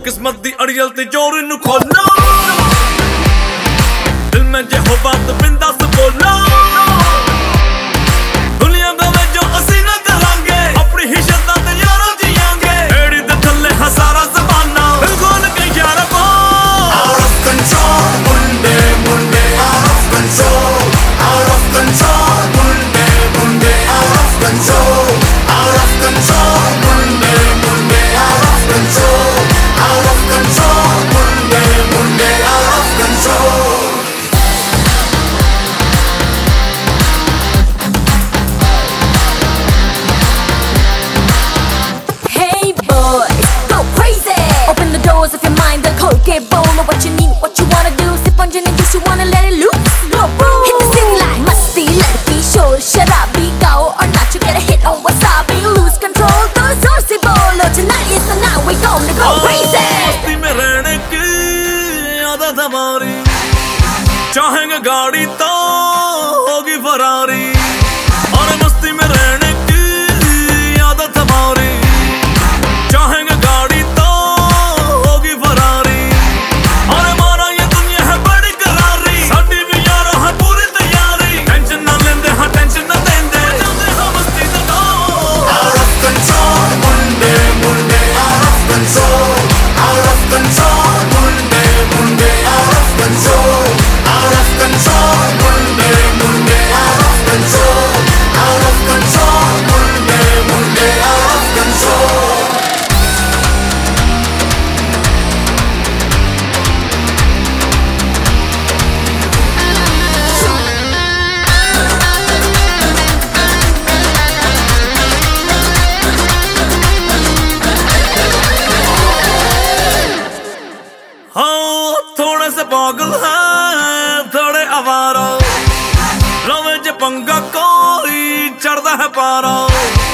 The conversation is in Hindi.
किस्मत दी अड़ियल ते जोर नू खोलो, दिल में जे हो बात बिंदास बोलो। दुनिया गवे जो असी ना करांगे, अपनी ही शर्तां ते यारों जियांगे। एड़ी दे थल्ले हजारा ज़बाना, दिल खोल के यारा को। Out of control, Munde Munde out of control, out of control, Munde Munde out of control, out of control, Munde Munde out of control, out of control, Munde Munde out of control. Hey boys, go crazy. Open the doors of your mind, the cold get bold. Know what you need, what you wanna do. Sip on gin and juice, you wanna let it loose. Go boom. Hit the city like musty, let it be. Sure, shut up, be go or not. You get a hit on wasabi, lose control. Those horsey bolo. Tonight is the night we gonna go crazy. मस्ती में रहने की आदत हमारी, चाहेंगे गाड़ी तो होगी फरारी। और मस्ती में रहने की आदत हमारी, चाहेंगे गाड़ी तो होगी फरारी। और हमारा ये दुनिया है बड़ी करारी, साडी भी यारो है पूरी तैयारी। टेंशन ना लेंदे, हाँ टेंशन ना देंदे, जाते हम मस्ती से दो। Out of control, Munde Munde out of control, out of control, Munde Munde out of control, out of control, Munde Munde out of control, out of control, Munde Munde out of control. हाँ थोड़े से पागल हैं, थोड़े आवारा, रवे च पंगा कोई चढ़दा है पारा।